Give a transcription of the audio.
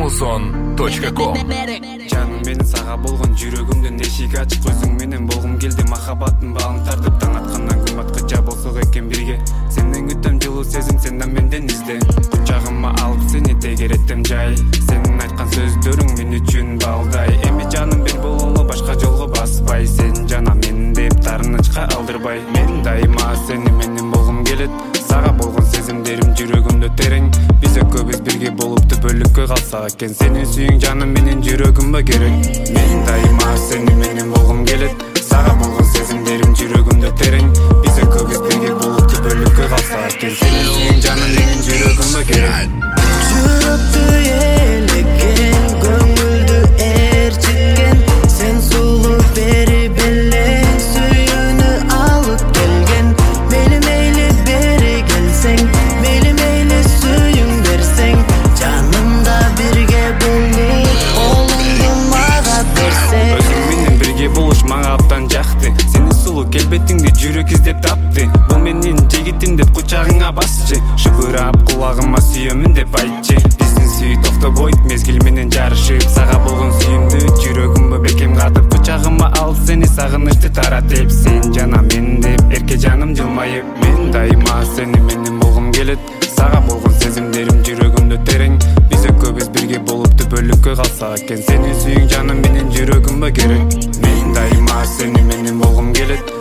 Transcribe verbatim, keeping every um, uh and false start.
амузон точка ком. Жаным менин сага болгон жүрөгүмдүн эшиги ачык, өзүң менен болгум келди, махаббаттын багын тартып, таң аткандан күн баткыча болсок экен бирге. Сенден күтөм жылуу сезим, сенден менден изде, кучагыма алып сени тегереттем жай. Сенин айткан сөздөрүң мен үчүн балдай, эми жаным бир бололу башка жолго баспай, сен жана мен деп таарынычка алдырбай. Мен дайыма сени менен болгум келет, сага болгон сезимдерим жүрөгүмдө терең. Биз экөөбүз бирге болуп түбөлүккө калсак экен, сенин сүйүң жаным менен жүрөгүмө керек. Мен дайыма сени менен болгум келет, сага болгон сезимдерим жүрөгүмдө терең. Биз экөөбүз бирге болуп түбөлүккө калсак экен, сенин сүйүң жаным менен жүрөгүмө керек. Жүрөктү элеген, көңүлдү ээрчиткен, сен сулуу бери белең, сүйүүнү алып келген. Мейли мейли бери келсең, мейли мейли сүйүң берсең, жанымда бирге болуп, колуңду мага берсең. Өзүң менен бирге болуш мага абдан жакты, сенин сулуу келбетиңди жүрөк издеп тапты. Бул менин жигитим деп кучагыңа басчы, шыбырап кулагыма сүйөмүн деп айтчы. Биздин сүй токтобойт мезгил менен жарышып, сага болгон сүйүмдү жүрөгүмө бекем катып, кучагыма алып сени сагынычты таратып. Сен жана мен деп эрке жаным жылмайып, мен дайыма сени менен болгум келет, сага болгон сезимдерим жүрөгүмдө терең. Биз экөөбүз бирге болуп түбөлүккө калсак экен, сенин сүйүң жаным менен жүрөгүмө керек. Мен дайыма сени менен болгум келет,